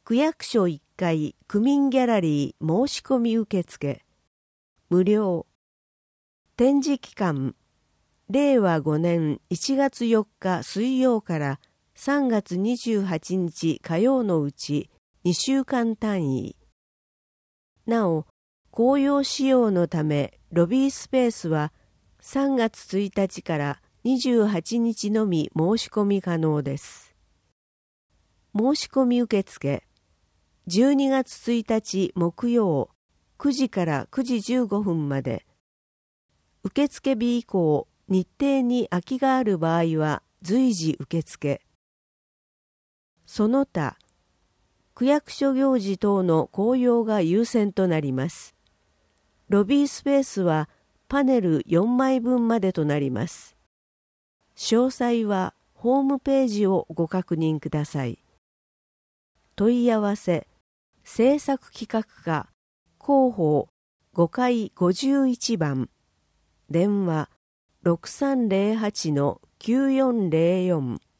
区役所1階区民ギャラリー申し込み受付無料。展示期間令和5年1月4日水曜から3月28日火曜のうち2週間単位。なお、公用使用のためロビースペースは3月1日から28日のみ申し込み可能です。申し込み受付12月1日木曜9時から9時15分まで。受付日以降、日程に空きがある場合は随時受付。その他、区役所行事等の公用が優先となります。ロビースペースはパネル4枚分までとなります。詳細はホームページをご確認ください。問い合わせ、制作企画課、広報5階51番、電話 6308-9404